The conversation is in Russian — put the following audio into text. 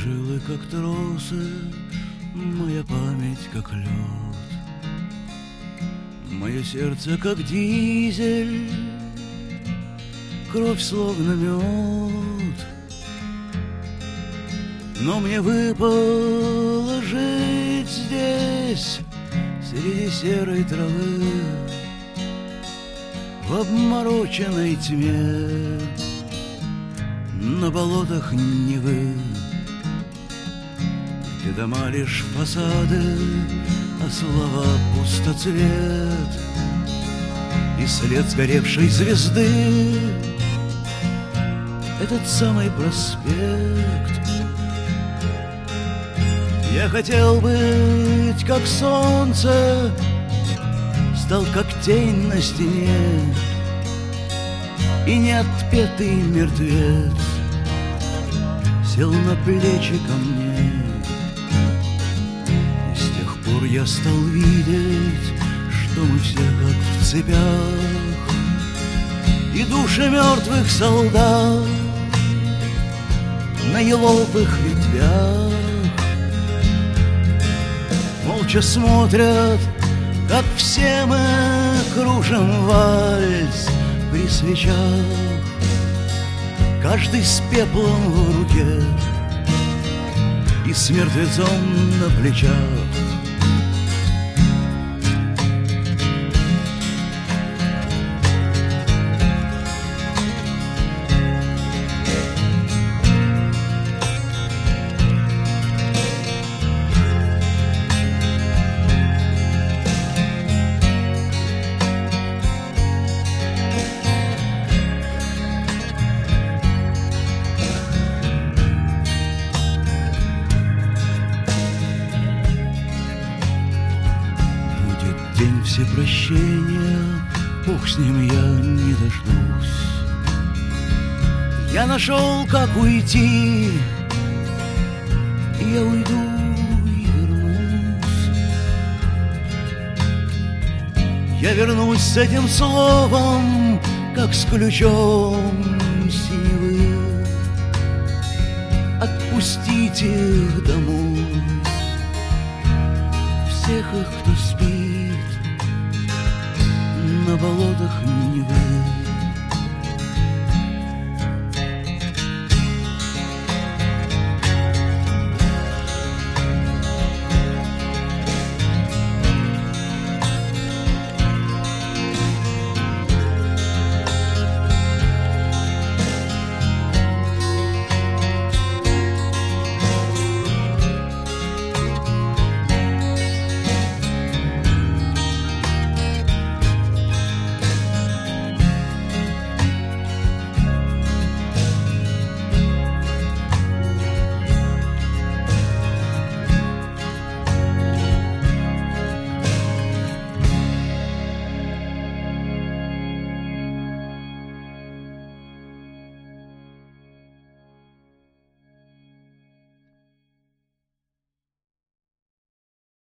жилы, как тросы, моя память, как лед. Мое сердце, как дизель, кровь словно мед. Но мне выпало жить здесь, среди серой травы, в обмороченной тьме, на болотах Невы, где дома лишь фасады, а слова пустоцвет и след сгоревшей звезды. Этот самый проспект. Я хотел быть как солнце, стал как тень на стене, и неотпетый мертвец сел на плечи ко мне. И с тех пор я стал видеть, что мы все как в цепях, и души мертвых солдат на еловых ветвях молча смотрят, как все мы кружим вальс при свечах, каждый с пеплом в руке и с мертвецом на плечах. День всепрощения, Бог с ним, я не дождусь. Я нашел, как уйти, и я уйду и вернусь. Я вернусь с этим словом, как с ключом синевы. Отпустите их домой, всех их, кто спит на болотах Невы.